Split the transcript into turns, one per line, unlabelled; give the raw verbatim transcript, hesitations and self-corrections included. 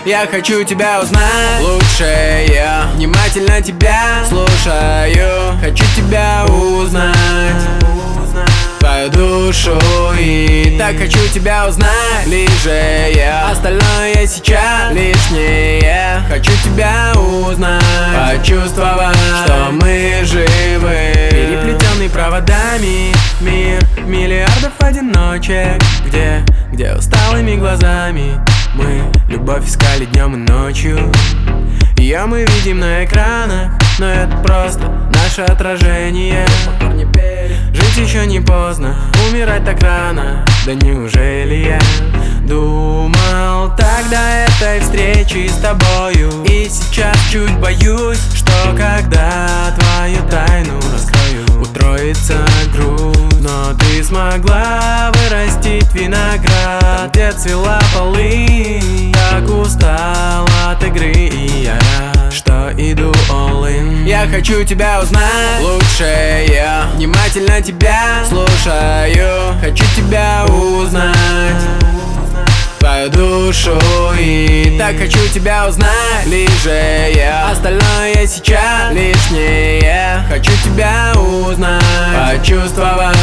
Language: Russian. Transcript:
Я хочу тебя узнать лучше, я внимательно тебя слушаю. Хочу тебя узнать, твою душу, и так хочу тебя узнать ближе, я. Остальное сейчас лишнее. Хочу тебя узнать, почувствовать, что мы живы. Переплетенный проводами мир миллиардов одиночек, Где, где усталыми глазами мы любовь искали днем и ночью. Ее мы видим на экранах, но это просто наше отражение. Жить еще не поздно, умирать так рано. Да неужели я думал так до этой встречи с тобою? И сейчас чуть боюсь, что когда твою тайну раскрою, утроится грудь. Но ты смогла вырастить виноград там, где цвела полынь. Так устал от игры, и я рад, что иду all in. Я хочу тебя узнать лучше, я внимательно тебя слушаю. Хочу тебя узнать, твою душу, и так хочу тебя узнать ближе, я. Остальное сейчас лишнее. Хочу тебя узнать, почувствовать,